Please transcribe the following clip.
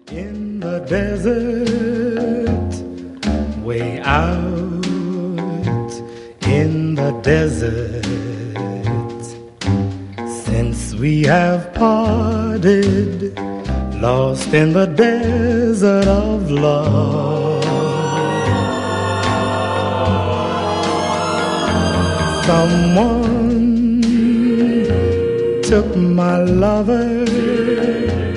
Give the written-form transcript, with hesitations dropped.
In the desert, way out in the desert, since we have parted, lost in the desert of love. Someone took my lover